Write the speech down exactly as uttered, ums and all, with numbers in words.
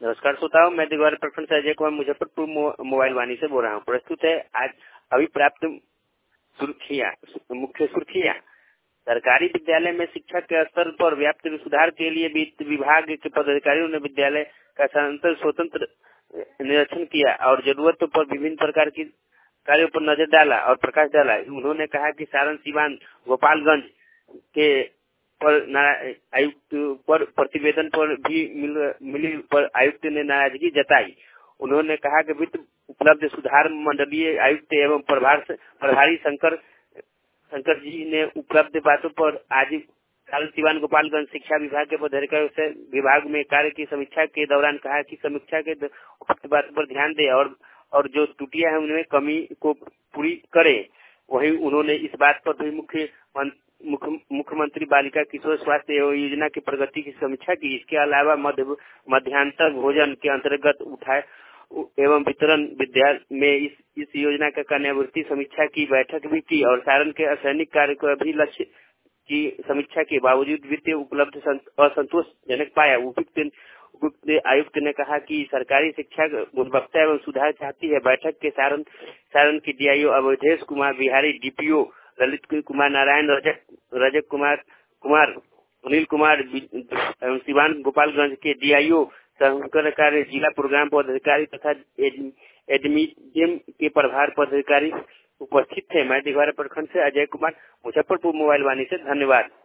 नमस्कार श्रोताओं, मैं दिगवार प्रखंड से अजय कुमार मुजफ्फरपुर मो, मोबाइल वाणी से बोल रहा हूँ। प्रस्तुत है आज अभी प्राप्त सुर्खियाँ। मुख्य सुर्खियाँ। सरकारी विद्यालय में शिक्षा के स्तर पर व्याप्त सुधार के लिए वित्त विभाग के पदाधिकारियों ने विद्यालय का स्वतंत्र स्वतंत्र निरीक्षण किया और जरूरतों पर विभिन्न प्रकार की कार्यों पर नजर डाला और प्रकाश डाला। उन्होंने कहा कि सारण, सीवान, गोपालगंज के पर आयुक्त पर प्रतिवेदन पर भी मिल, मिली पर आयुक्त ने नाराजगी जताई। उन्होंने कहा कि वित्त उपलब्ध सुधार मंडलीय आयुक्त एवं प्रभार प्रभारी शंकर शंकर जी ने उपलब्ध बातों पर आज सारण, सीवान, गोपालगंज शिक्षा विभाग के पदाधिकारियों से विभाग में कार्य की समीक्षा के दौरान कहा कि समीक्षा के उपलब्ध बातों पर ध्यान दे और और जो त्रुटियां हैं उनमें कमी को पूरी करे। वहीं उन्होंने इस बात पर भी मुख्य मुख्यमंत्री बालिका किशोर स्वास्थ्य एवं योजना की प्रगति की समीक्षा की। इसके अलावा मध्य मध्यांतर भोजन के अंतर्गत उठाए एवं वितरण विद्यालय में इस इस योजना का कार्यान्वयन समीक्षा की बैठक भी की और सारण के असैनिक कार्य को भी लक्ष्य की समीक्षा के बावजूद वित्तीय उपलब्ध असंतोषजनक पाया। उपायुक्त आयुक्त ने कहा कि सरकारी शिक्षा गुणवत्ता एवं सुधार चाहती है। बैठक के सारण सारण के डीआईओ अवधेश कुमार बिहारी, डीपीओ ललित कुमार नारायण, रजक रजक कुमार कुमार अनिल कुमार एवं सिवान गोपालगंज के डीआईओ शंकर कार्य, जिला प्रोग्राम पदाधिकारी तथा एडमिनियम के प्रभार पदाधिकारी उपस्थित थे। मैं दिगवारा प्रखंड से अजय कुमार, मुजफ्फरपुर मोबाइल वाणी से। धन्यवाद।